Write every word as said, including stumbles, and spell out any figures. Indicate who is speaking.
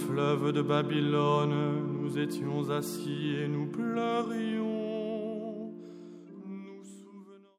Speaker 1: fleuve de Babylone, nous étions assis et nous pleurions.